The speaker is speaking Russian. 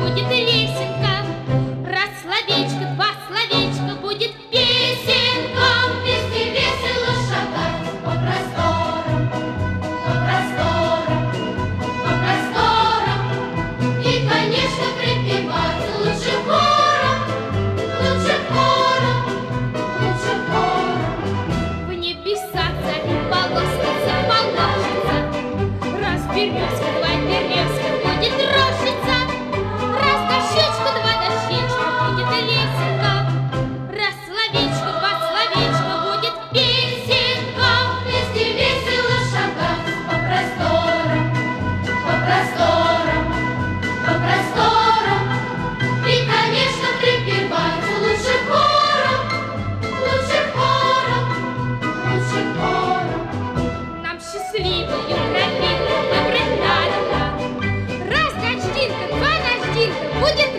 будет лесенка. Раз словечко, два словечка, будет песенка. Вместе весело шагать по просторам, по просторам, по просторам. И, конечно, припевать лучше хором, лучше хором, лучше хором. В небеса царь полоскаться, положится. Раз березка, два березка, будет рощица. Раз дощечка, два дощечка, будет лесенка. Раз словечко, два словечка, будет песенка. Вместе весело шагать по просторам, по просторам, по просторам. И, конечно, припевать лучше хором, лучше хором, лучше хором. Нам счастливую тропинку выбрать надо. Раз дождинка, два дождинка, будет